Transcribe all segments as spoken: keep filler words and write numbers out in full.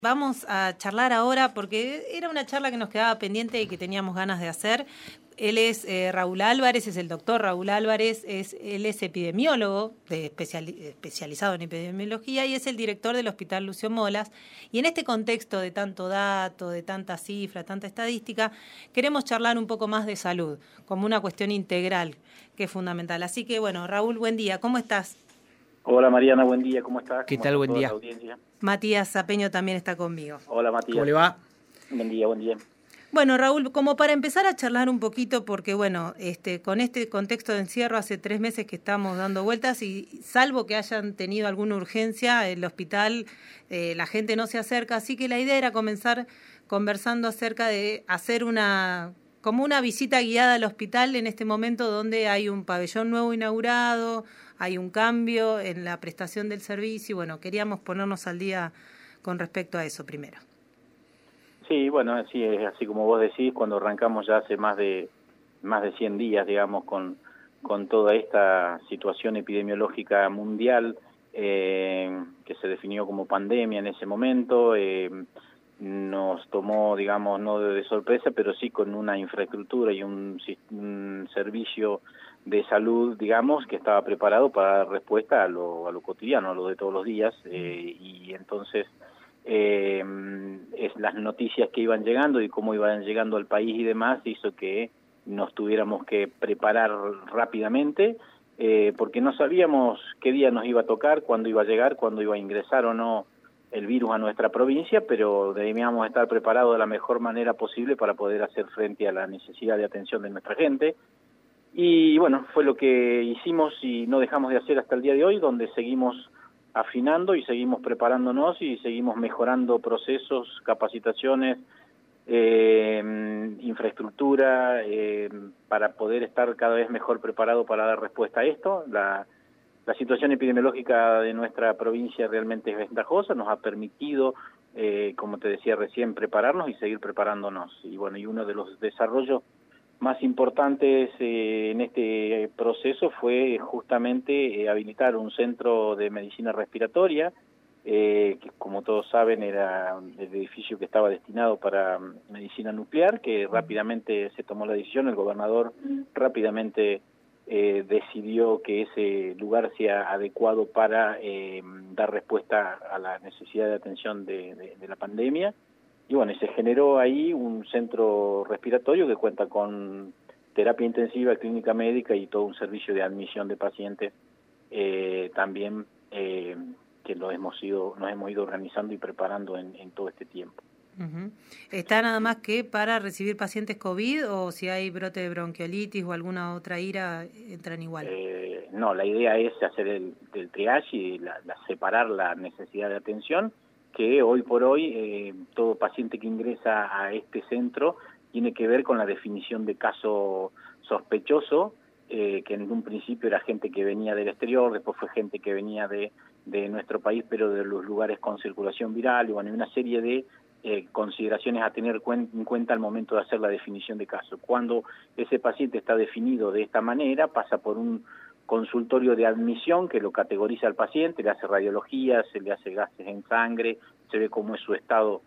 Vamos a charlar ahora porque era una charla que nos quedaba pendiente y que teníamos ganas de hacer. Él es eh, Raúl Álvarez, es el doctor Raúl Álvarez, es, él es epidemiólogo de especial, especializado en epidemiología y es el director del Hospital Lucio Molas. Y en este contexto de tanto dato, de tanta cifra, tanta estadística, queremos charlar un poco más de salud, como una cuestión integral que es fundamental. Así que bueno, Raúl, buen día, ¿cómo estás? Hola Mariana, buen día, ¿cómo estás? ¿Qué ¿Cómo tal? está Buen toda la día. audiencia? Matías Zapeño también está conmigo. Hola Matías. ¿Cómo le va? Buen día, buen día. Bueno, Raúl, como para empezar a charlar un poquito, porque bueno, este, con este contexto de encierro hace tres meses que estamos dando vueltas y salvo que hayan tenido alguna urgencia, el hospital, eh, la gente no se acerca, así que la idea era comenzar conversando acerca de hacer una, como una visita guiada al hospital en este momento donde hay un pabellón nuevo inaugurado, hay un cambio en la prestación del servicio y bueno, queríamos ponernos al día con respecto a eso primero. Sí, bueno, así es, así como vos decís, cuando arrancamos ya hace más de más de cien días, digamos, con, con toda esta situación epidemiológica mundial eh, que se definió como pandemia en ese momento, eh, nos tomó, digamos, no de sorpresa, pero sí con una infraestructura y un, un servicio de salud, digamos, que estaba preparado para dar respuesta a lo, a lo cotidiano, a lo de todos los días, eh, y entonces eh, es las noticias que iban llegando y cómo iban llegando al país y demás hizo que nos tuviéramos que preparar rápidamente, eh, porque no sabíamos qué día nos iba a tocar, cuándo iba a llegar, cuándo iba a ingresar o no el virus a nuestra provincia, pero debíamos estar preparados de la mejor manera posible para poder hacer frente a la necesidad de atención de nuestra gente. Y bueno, fue lo que hicimos y no dejamos de hacer hasta el día de hoy, donde seguimos afinando y seguimos preparándonos y seguimos mejorando procesos, capacitaciones, eh, infraestructura, eh, para poder estar cada vez mejor preparado para dar respuesta a esto. La, la situación epidemiológica de nuestra provincia realmente es ventajosa, nos ha permitido, eh, como te decía recién, prepararnos y seguir preparándonos. Y bueno, y uno de los desarrollos más importantes eh, en este proceso fue justamente eh, habilitar un centro de medicina respiratoria, eh, que como todos saben era el edificio que estaba destinado para medicina nuclear, que rápidamente se tomó la decisión, el gobernador rápidamente eh, decidió que ese lugar sea adecuado para eh, dar respuesta a la necesidad de atención de, de, de la pandemia. Y bueno, y se generó ahí un centro respiratorio que cuenta con terapia intensiva, clínica médica y todo un servicio de admisión de pacientes eh, también eh, que lo hemos ido, nos hemos ido organizando y preparando en, en todo este tiempo. Uh-huh. ¿Está nada más que para recibir pacientes COVID o si hay brote de bronquiolitis o alguna otra ira, entran igual? Eh, no, la idea es hacer el, el triage y la, la, separar la necesidad de atención, que hoy por hoy eh, todo paciente que ingresa a este centro tiene que ver con la definición de caso sospechoso, eh, que en un principio era gente que venía del exterior, después fue gente que venía de, de nuestro país, pero de los lugares con circulación viral, y bueno, hay una serie de eh, consideraciones a tener cuen en cuenta al momento de hacer la definición de caso. Cuando ese paciente está definido de esta manera, pasa por un consultorio de admisión que lo categoriza al paciente, le hace radiología, se le hace gases en sangre, se ve cómo es su estado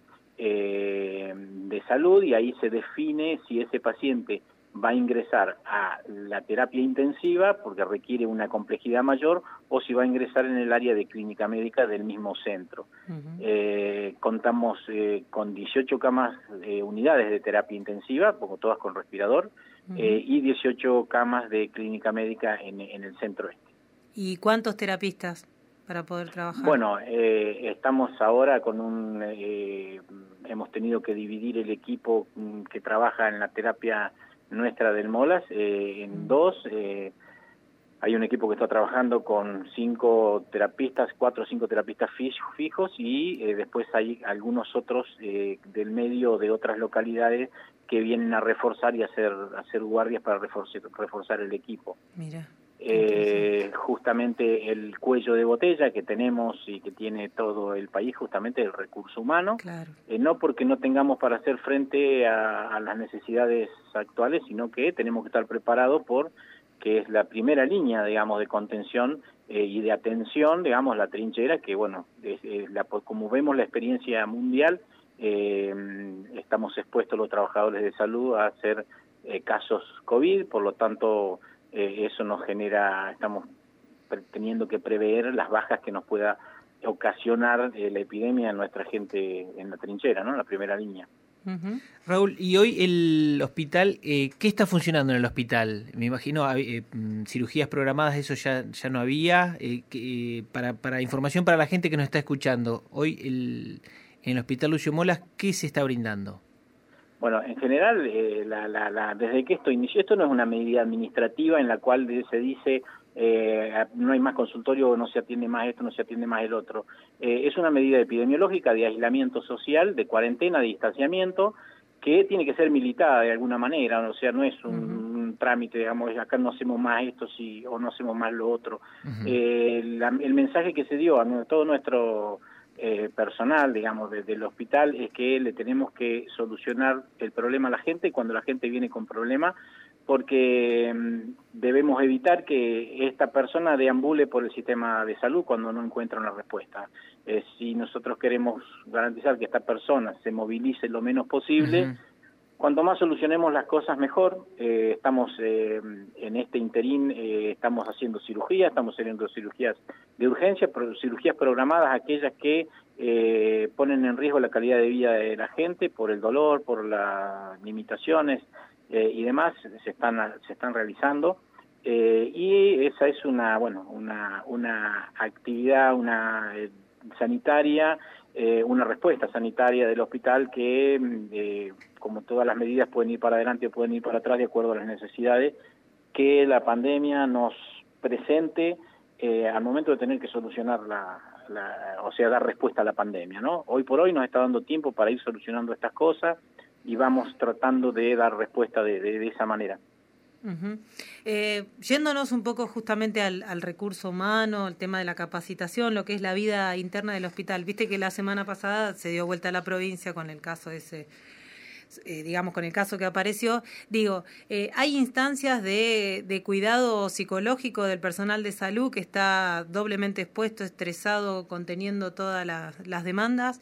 eh, de salud y ahí se define si ese paciente va a ingresar a la terapia intensiva porque requiere una complejidad mayor o si va a ingresar en el área de clínica médica del mismo centro. Uh-huh. eh, contamos eh, con dieciocho camas, eh, unidades de terapia intensiva, como todas con respirador, uh-huh. eh, y dieciocho camas de clínica médica en, en el centro este. ¿Y cuántos terapistas para poder trabajar? Bueno, eh, estamos ahora con un... Eh, hemos tenido que dividir el equipo que trabaja en la terapia nuestra del Molas eh, en dos. Eh, hay un equipo que está trabajando con cinco terapistas, cuatro o cinco terapistas fijos y eh, después hay algunos otros eh, del medio de otras localidades que vienen a reforzar y hacer hacer guardias para reforzar, reforzar el equipo. Mira. Eh, justamente el cuello de botella que tenemos y que tiene todo el país, justamente el recurso humano, claro. eh, no porque no tengamos para hacer frente a, a las necesidades actuales, sino que tenemos que estar preparados por que es la primera línea, digamos, de contención eh, y de atención, digamos, la trinchera, que bueno, es, es la, como vemos la experiencia mundial, eh, estamos expuestos los trabajadores de salud a hacer eh, casos COVID, por lo tanto, eh, eso nos genera, estamos teniendo que prever las bajas que nos pueda ocasionar eh, la epidemia en nuestra gente en la trinchera, ¿no? En la primera línea. Uh-huh. Raúl, y hoy el hospital, eh, ¿qué está funcionando en el hospital? Me imagino eh, cirugías programadas, eso ya ya no había. Eh, que, eh, para para información para la gente que nos está escuchando, hoy el, en el Hospital Lucio Molas, ¿qué se está brindando? Bueno, en general, eh, la, la, la, desde que esto inició, esto no es una medida administrativa en la cual se dice eh, no hay más consultorio, no se atiende más esto, no se atiende más el otro. Eh, es una medida epidemiológica de aislamiento social, de cuarentena, de distanciamiento, que tiene que ser militada de alguna manera, o sea, no es un, uh-huh. un trámite, digamos, acá no hacemos más esto sí, o no hacemos más lo otro. Uh-huh. Eh, la, el mensaje que se dio a todo nuestro eh, personal, digamos, desde el hospital, es que le tenemos que solucionar el problema a la gente, y cuando la gente viene con problema, porque mm, debemos evitar que esta persona deambule por el sistema de salud cuando no encuentra una respuesta. Eh, si nosotros queremos garantizar que esta persona se movilice lo menos posible, uh-huh. cuanto más solucionemos las cosas mejor. Eh, estamos eh, en este interín, eh, estamos haciendo cirugías, estamos haciendo cirugías de urgencia, pero cirugías programadas, aquellas que eh, ponen en riesgo la calidad de vida de la gente por el dolor, por las limitaciones, Eh, y demás se están se están realizando eh, y esa es una bueno una una actividad una eh, sanitaria eh, una respuesta sanitaria del hospital que eh, como todas las medidas pueden ir para adelante o pueden ir para atrás de acuerdo a las necesidades que la pandemia nos presente eh, al momento de tener que solucionar la, la o sea dar respuesta a la pandemia, ¿no? Hoy por hoy nos está dando tiempo para ir solucionando estas cosas y vamos tratando de dar respuesta de, de, de esa manera. Uh-huh. Eh, yéndonos un poco justamente al, al recurso humano, el tema de la capacitación, lo que es la vida interna del hospital. Viste que la semana pasada se dio vuelta a la provincia con el caso ese, eh, digamos, con el caso que apareció. Digo, eh, ¿hay instancias de, de cuidado psicológico del personal de salud que está doblemente expuesto, estresado, conteniendo todas las, las demandas?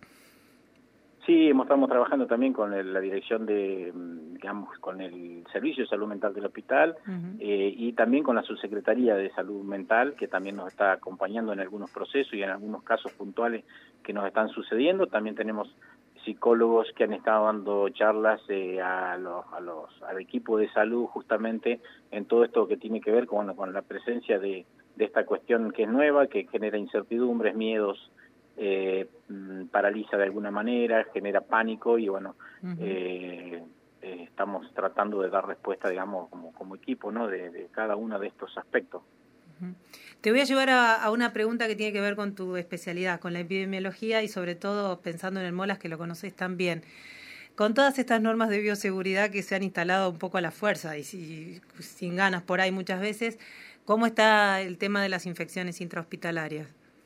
Sí, estamos trabajando también con el, la dirección de, digamos, con el Servicio de Salud Mental del hospital uh-huh. eh, y también con la Subsecretaría de Salud Mental, que también nos está acompañando en algunos procesos y en algunos casos puntuales que nos están sucediendo. También tenemos psicólogos que han estado dando charlas eh, a los, a los, al equipo de salud justamente en todo esto que tiene que ver con, bueno, con la presencia de, de esta cuestión que es nueva, que genera incertidumbres, miedos, Eh, paraliza de alguna manera, genera pánico y bueno, uh-huh. eh, eh, estamos tratando de dar respuesta, digamos, como, como equipo, ¿no? De, de cada uno de estos aspectos. Uh-huh. Te voy a llevar a, a una pregunta que tiene que ver con tu especialidad, con la epidemiología y sobre todo pensando en el Molas, que lo conoces tan bien. Con todas estas normas de bioseguridad que se han instalado un poco a la fuerza y si, sin ganas por ahí muchas veces, ¿cómo está el tema de las infecciones intrahospitalarias?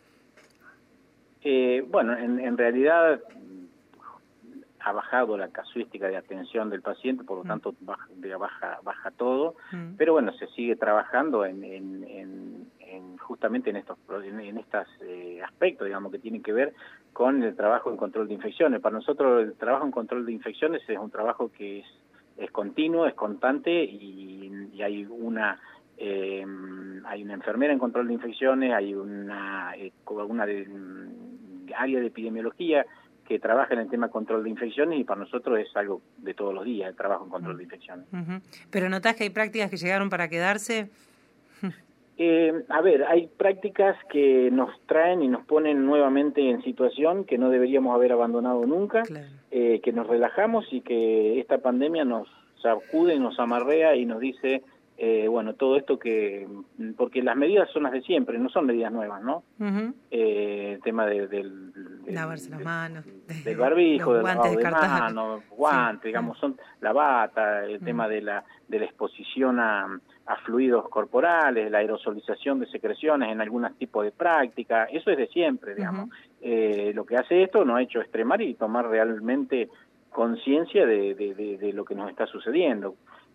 Eh, bueno, en, en realidad ha bajado la casuística de atención del paciente, por lo mm. tanto baja, baja, baja todo, mm. pero bueno, se sigue trabajando en, en, en, en justamente en estos en, en estos eh, aspectos, digamos, que tienen que ver con el trabajo en control de infecciones. Para nosotros el trabajo en control de infecciones es un trabajo que es, es continuo, es constante y, y hay una... Eh, hay una enfermera en control de infecciones, hay una, eh, una de, área de epidemiología que trabaja en el tema control de infecciones y para nosotros es algo de todos los días, el trabajo en control uh-huh. de infecciones. Uh-huh. ¿Pero notás que hay prácticas que llegaron para quedarse? Eh, a ver, hay prácticas que nos traen y nos ponen nuevamente en situación que no deberíamos haber abandonado nunca, claro. eh, que nos relajamos y que esta pandemia nos sacude, nos amarrea y nos dice... Eh, bueno, todo esto que... Porque las medidas son las de siempre, no son medidas nuevas, ¿no? Uh-huh. Eh, el tema de, del... del lavarse las manos. Del, del barbijo, del lavado de, de manos, guantes, sí. digamos, son la bata, el uh-huh. tema de la de la exposición a, a fluidos corporales, la aerosolización de secreciones en algún tipo de práctica, eso es de siempre, digamos. Uh-huh. Eh, lo que hace esto nos ha hecho extremar y tomar realmente conciencia de, de, de, de lo que nos está sucediendo.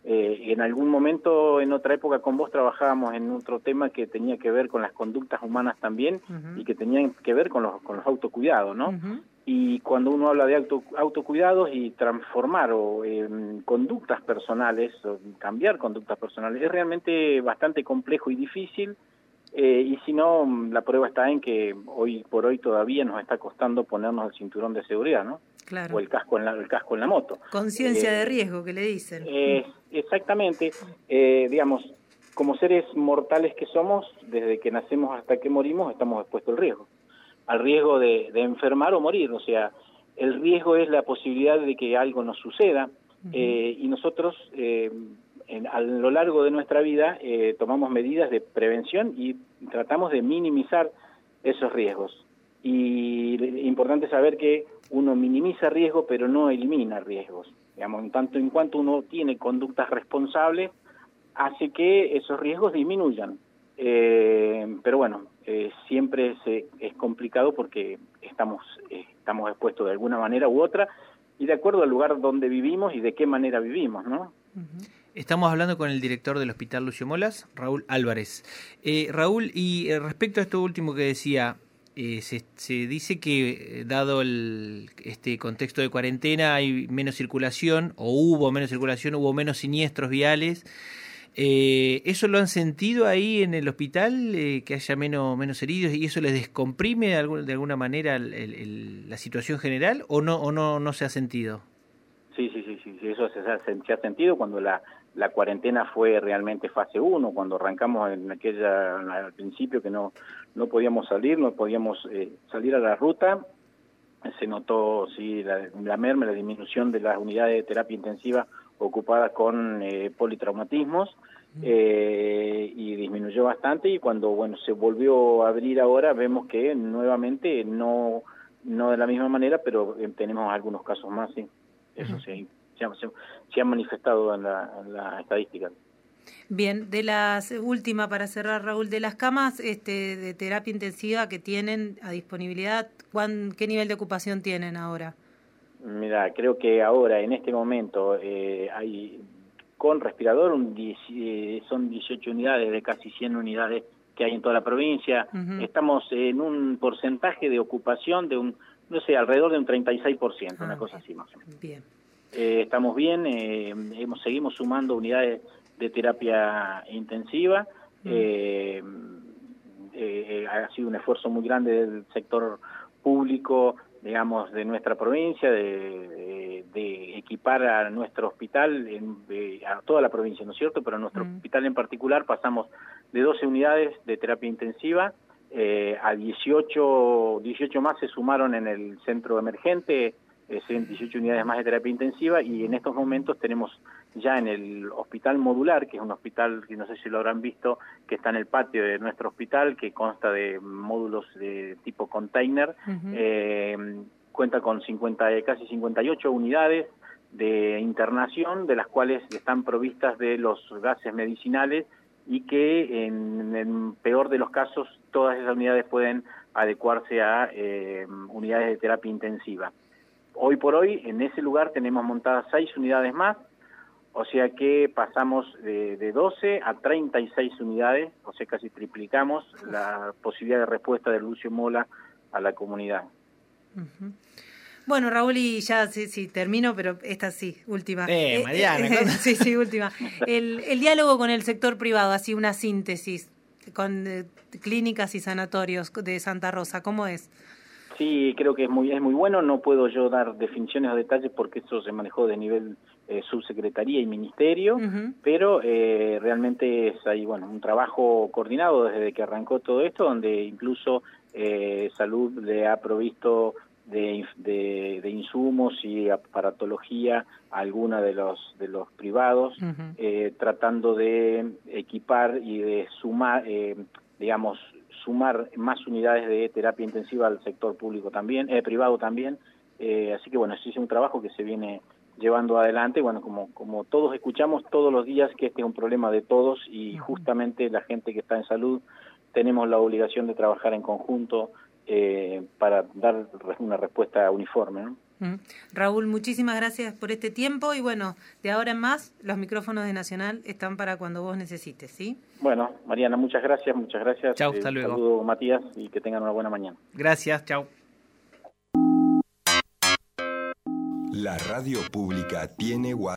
Eh, en algún momento, en otra época con vos, trabajábamos en otro tema que tenía que ver con las conductas humanas también, uh-huh. y que tenían que ver con los, con los autocuidados, ¿no? Uh-huh. Y cuando uno habla de auto, autocuidados y transformar o eh, conductas personales, o cambiar conductas personales, es realmente bastante complejo y difícil, eh, y si no, la prueba está en que hoy por hoy todavía nos está costando ponernos el cinturón de seguridad, ¿no? Claro. O el casco en la, el casco en la moto. Conciencia eh, de riesgo, que le dicen. Eh, exactamente. Eh, digamos, como seres mortales que somos, desde que nacemos hasta que morimos, estamos expuestos al riesgo. Al riesgo de, de enfermar o morir. O sea, el riesgo es la posibilidad de que algo nos suceda. Uh-huh. eh, y nosotros, eh, en, a lo largo de nuestra vida, eh, tomamos medidas de prevención y tratamos de minimizar esos riesgos. Y es importante saber que uno minimiza riesgo, pero no elimina riesgos. Digamos, en tanto en cuanto uno tiene conductas responsables, hace que esos riesgos disminuyan. Eh, pero bueno, eh, siempre es, es complicado porque estamos, eh, estamos expuestos de alguna manera u otra, y de acuerdo al lugar donde vivimos y de qué manera vivimos, ¿no? Uh-huh. Estamos hablando con el director del Hospital Lucio Molas, Raúl Álvarez. Eh, Raúl, y respecto a esto último que decía, Eh, se, se dice que, dado el, este contexto de cuarentena, hay menos circulación, o hubo menos circulación, hubo menos siniestros viales. Eh, ¿Eso lo han sentido ahí en el hospital, eh, que haya menos, menos heridos, y eso les descomprime de, algún, de alguna manera el, el, la situación general, o no, o no, no se ha sentido? Sí, sí, sí, sí, sí, eso se ha, se ha sentido cuando la, la cuarentena fue realmente fase uno, cuando arrancamos en aquella, al principio que no, no podíamos salir, no podíamos eh, salir a la ruta, se notó sí la, la merma, la disminución de las unidades de terapia intensiva ocupadas con eh, politraumatismos, eh, y disminuyó bastante, y cuando bueno se volvió a abrir ahora vemos que nuevamente no, no de la misma manera, pero eh, tenemos algunos casos más, sí. Eso sí, se, se, se ha manifestado en la, en la estadística. Bien, de las última para cerrar, Raúl, de las camas este, de terapia intensiva que tienen a disponibilidad, ¿cuán, ¿qué nivel de ocupación tienen ahora? Mira, creo que ahora, en este momento, eh, hay con respirador un diez, eh, son dieciocho unidades de casi cien unidades que hay en toda la provincia. Uh-huh. Estamos en un porcentaje de ocupación de un no sé, alrededor de un treinta y seis por ciento, ah, una cosa así más o menos. Bien. Eh, estamos bien, eh, hemos, seguimos sumando unidades de terapia intensiva, mm. eh, eh, ha sido un esfuerzo muy grande del sector público, digamos, de nuestra provincia, de, de, de equipar a nuestro hospital, en, de, a toda la provincia, ¿no es cierto? Pero a nuestro mm. hospital en particular pasamos de doce unidades de terapia intensiva, Eh, a dieciocho, dieciocho más se sumaron en el centro emergente, eh, dieciocho unidades más de terapia intensiva, y en estos momentos tenemos ya en el hospital modular, que es un hospital que no sé si lo habrán visto, que está en el patio de nuestro hospital, que consta de módulos de tipo container, uh-huh. eh, cuenta con cincuenta, casi cincuenta y ocho unidades de internación, de las cuales están provistas de los gases medicinales, y que en el peor de los casos todas esas unidades pueden adecuarse a eh, unidades de terapia intensiva. Hoy por hoy en ese lugar tenemos montadas seis unidades más, o sea que pasamos de, de doce a treinta y seis unidades, o sea casi triplicamos la posibilidad de respuesta de Lucio Mola a la comunidad. Uh-huh. Bueno, Raúl, y ya sí, sí, termino, pero esta sí, última. Eh, Mariana. Eh, eh, sí, sí, última. El, el diálogo con el sector privado, así una síntesis, con eh, clínicas y sanatorios de Santa Rosa, ¿cómo es? Sí, creo que es muy es muy bueno, no puedo yo dar definiciones o detalles porque eso se manejó de nivel eh, subsecretaría y ministerio, uh-huh. pero eh, realmente es ahí, bueno, un trabajo coordinado desde que arrancó todo esto, donde incluso eh, Salud le ha provisto De, de, de insumos y aparatología a alguna de los de los privados, uh-huh. eh, tratando de equipar y de sumar, eh, digamos, sumar más unidades de terapia intensiva al sector público también, eh, privado también, eh, así que bueno, ese es un trabajo que se viene llevando adelante, bueno, como como todos escuchamos todos los días que este es un problema de todos y uh-huh. justamente la gente que está en salud tenemos la obligación de trabajar en conjunto, Eh, para dar una respuesta uniforme, ¿no? Mm. Raúl, muchísimas gracias por este tiempo y bueno, de ahora en más los micrófonos de Nacional están para cuando vos necesites, ¿sí? Bueno, Mariana, muchas gracias, muchas gracias. Chau, hasta eh, luego. Saludo, Matías, y que tengan una buena mañana. Gracias, chau. La radio pública tiene